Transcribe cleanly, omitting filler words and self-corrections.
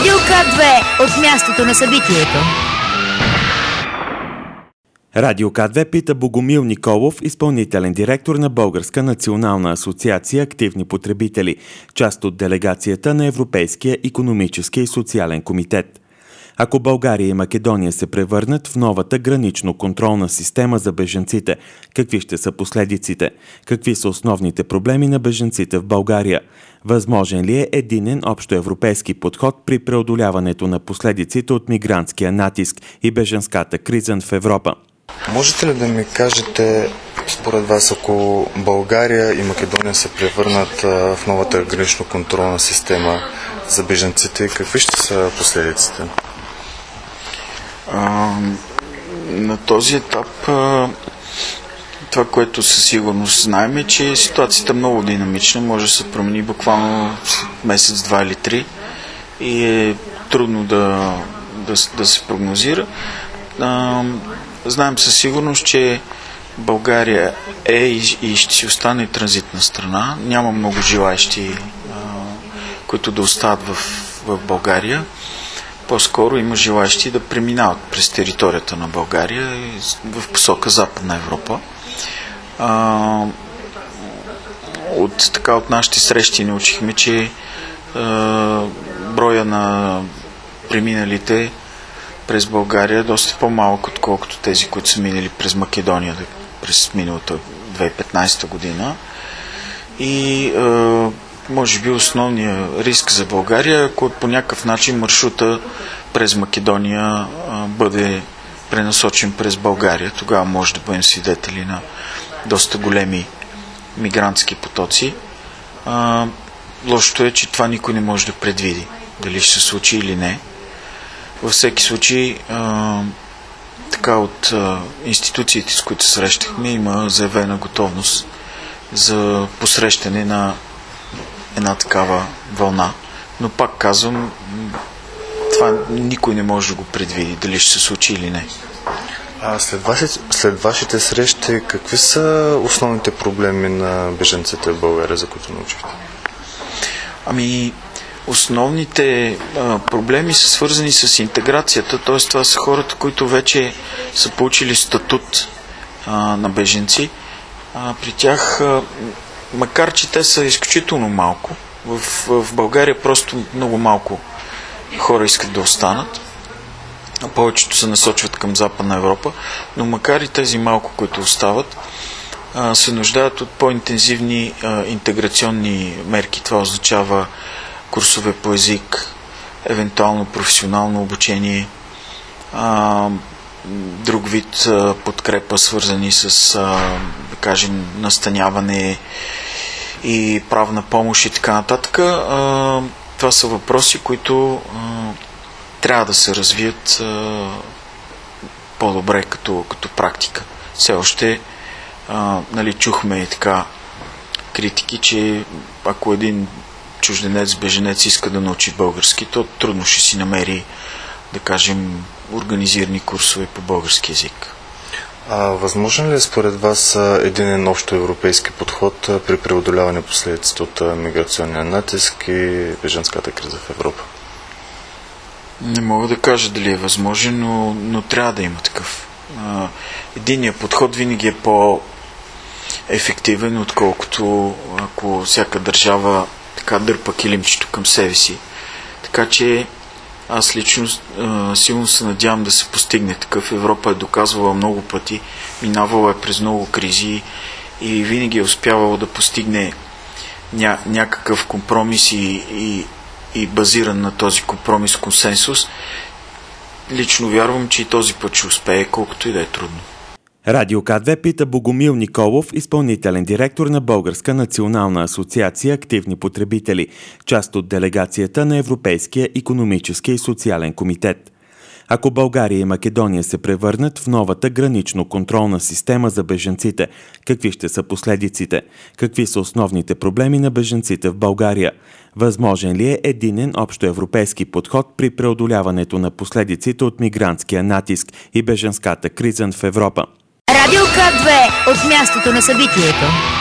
Радио К2 от мястото на събитието. Радио К2 пита Богомил Николов, изпълнителен директор на Българска национална асоциация активни потребители, част от делегацията на Европейския икономически и социален комитет. Ако България и Македония се превърнат в новата гранично-контролна система за бежанците, какви ще са последиците? Какви са основните проблеми на бежанците в България? Възможен ли е единен общоевропейски подход при преодоляването на последиците от мигрантския натиск и бежанската криза в Европа? Можете ли да ми кажете, според вас, ако България и Македония се превърнат в новата гранично-контролна система за бежанците, какви ще са последиците? На този етап това, което със сигурност знаем, е, че ситуацията е много динамична, може да се промени буквално месец, два или три и е трудно да се прогнозира. Знаем със сигурност, че България е и ще си остане транзитна страна. Няма много желаещи, които да остават в България. По-скоро има желаещи да преминават през територията на България в посока Западна Европа. От нашите срещи научихме, че броя на преминалите през България е доста по-малък, отколкото тези, които са минали през Македония през миналата 2015 година. И може би основният риск за България, ако по някакъв начин маршрута през Македония бъде пренасочен през България, тогава може да бъдем свидетели на доста големи мигрантски потоци. Лошото е, че това никой не може да предвиди, дали ще се случи или не. Във всеки случай, от институциите, с които срещахме, има заявена готовност за посрещане на една такава вълна. Но пак казвам, това никой не може да го предвиди, дали ще се случи или не. След вашите срещи, какви са основните проблеми на бежанците в България, за които научихте? Основните проблеми са свързани с интеграцията, т.е. това са хората, които вече са получили статут на бежанци. При тях, макар че те са изключително малко, в България просто много малко хора искат да останат, а повечето се насочват към Западна Европа, но макар и тези малко, които остават, се нуждаят от по-интензивни интеграционни мерки. Това означава курсове по език, евентуално професионално обучение, друг вид подкрепа, свързани с, да кажем, настаняване и правна помощ и така нататък. Това са въпроси, които трябва да се развият по-добре като практика. Все още чухме така критики, че ако един чужденец, беженец иска да научи български, то трудно ще си намери, да кажем, организирани курсове по български език. Възможен ли е според вас един общоевропейски подход при преодоляване последиците от миграционния натиск и бежанската криза в Европа? Не мога да кажа дали е възможен, но трябва да има такъв. Единият подход винаги е по-ефективен, отколкото ако всяка държава така дърпа килимчето към себе си. Така че аз лично силно се надявам да се постигне такъв. Европа е доказвала много пъти, минавала е през много кризи и винаги е успявала да постигне някакъв компромис и базиран на този компромис консенсус. Лично вярвам, че и този път ще успее, колкото и да е трудно. Радио К2 пита Богомил Николов, изпълнителен директор на Българска национална асоциация активни потребители, част от делегацията на Европейския икономически и социален комитет. Ако България и Македония се превърнат в новата гранично-контролна система за бежанците, какви ще са последиците? Какви са основните проблеми на бежанците в България? Възможен ли е единен общоевропейски подход при преодоляването на последиците от мигрантския натиск и бежанската криза в Европа? Радио К2 от мястото на събитието.